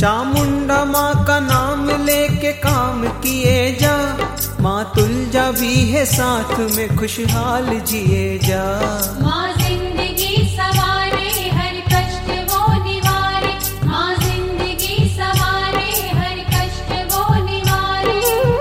चामुंडा माँ का नाम लेके काम किए जा, माँ तुलजा भी है साथ में खुशहाल जिए जा। माँ जिंदगी सवारे हर कष्ट वो निवारे, माँ जिंदगी सवारे हर कष्ट वो निवारे।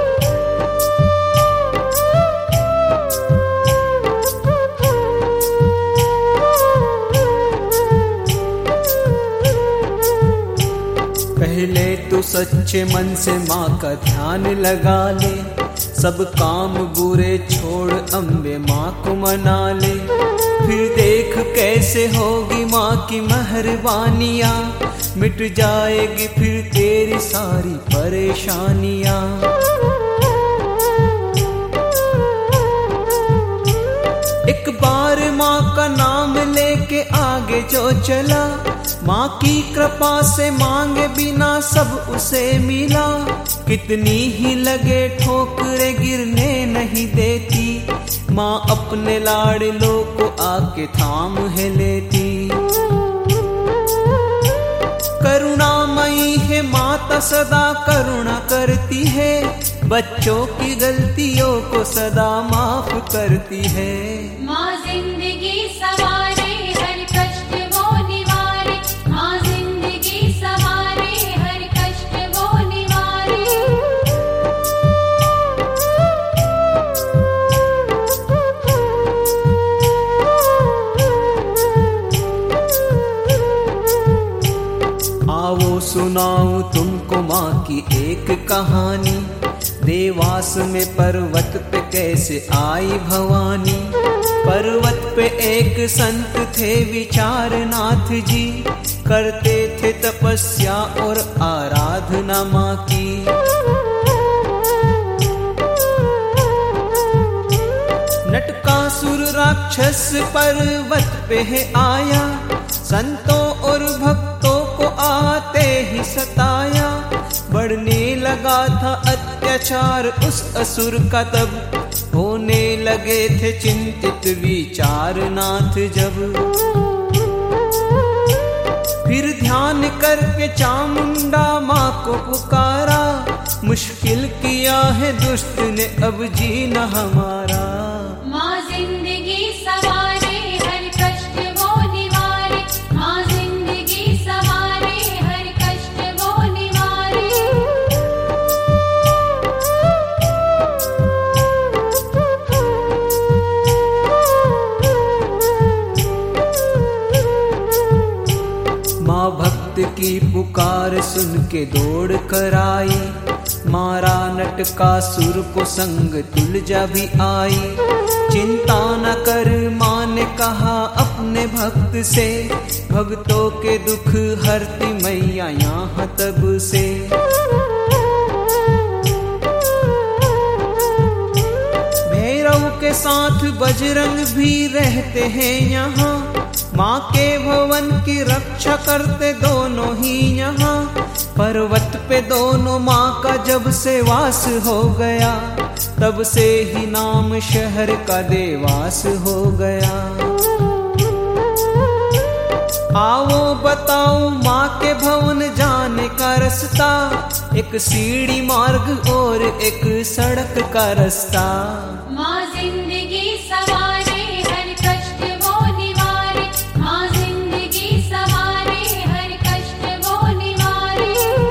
पहले तो सच्चे मन से माँ का ध्यान लगा ले, सब काम बुरे छोड़ अम्बे माँ को मना ले। फिर देख कैसे होगी माँ की मेहरबानियाँ, मिट जाएगी फिर तेरी सारी परेशानियाँ। एक बार माँ का नाम लेके आगे जो चला, माँ की कृपा से मांगे बिना सब उसे मिला। कितनी ही लगे ठोकरे गिरने नहीं देती, माँ अपने लाडलों को आके थाम है लेती। करुणामयी है माता सदा करुणा करती है, बच्चों की गलतियों को सदा माफ करती है। माँ जिंदगी सवारे हर कष्ट वो निवारे, माँ जिंदगी सवारे हर कष्ट वो निवारे। आओ सुनाऊं तुमको माँ की एक कहानी, देवास में पर्वत पे कैसे आई भवानी। पर्वत पे एक संत थे विचारनाथ जी, करते थे तपस्या और आराधना माँ की। नटकासुर राक्षस पर्वत पे है आया, संतों और भक्तों को आते ही सताया। बढ़ने लगा था अत्याचार उस असुर का तब, होने लगे थे चिंतित विचारनाथ जब। फिर ध्यान करके चामुंडा माँ को पुकारा, मुश्किल किया है दुष्ट ने अब जीना हमारा। माँ जिंदगी सवारे हर कष्ट वो निवारे, माँ जिंदगी सवारे हर कष्ट वो निवारे। माँ भक्त की पुकार सुन के दौड़ कर आई, मारा नटकासुर को संग तुलजा भी आई। चिंता न कर माँ ने कहा अपने भक्त से, भक्तों के दुख हरती मैया यहाँ तब से। भैरव के साथ बजरंग भी रहते हैं यहाँ, माँ के भवन की रक्षा करते दोनों ही यहाँ। पर्वत पे दोनों माँ का जब से वास हो गया, तब से ही नाम शहर का देवास हो गया। आओ बताओ माँ के भवन जाने का रास्ता, एक सीढ़ी मार्ग और एक सड़क का रास्ता। माँ जिंदगी सवारे हर कष्ट वो निवारे, माँ जिंदगी सवारे हर कष्ट वो निवारे।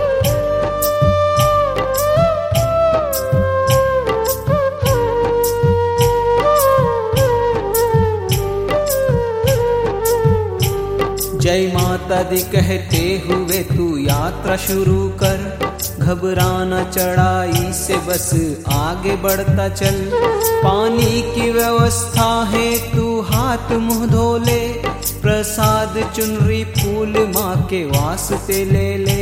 जय माता दी कहते हुए तू यात्रा शुरू कर, घबराना चढ़ाई से बस आगे बढ़ता चल। पानी की व्यवस्था है तू हाथ मुंह धो ले, प्रसाद चुनरी फूल माँ के वास्ते ले ले।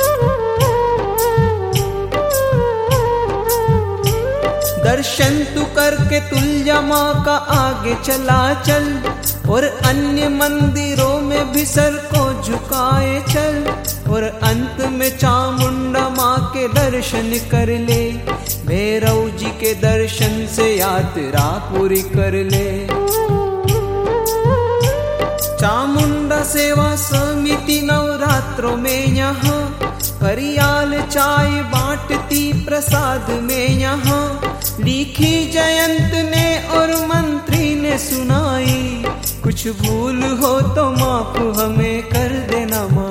दर्शन तू करके तुलजा माँ का आगे चला चल, और अन्य मंदिरों में भी सर को झुकाए चल। और अंत में चामुंडा माँ के दर्शन कर ले, भैरव जी के दर्शन से यात्रा पूरी कर ले। चामुंडा सेवा समिति नवरात्रों में यहाँ फरियाल चाय बांटती प्रसाद में यहाँ, लिखी जयंत ने और मंत्री ने सुनाई। कुछ भूल हो तो माफ हमें कर देना माँ।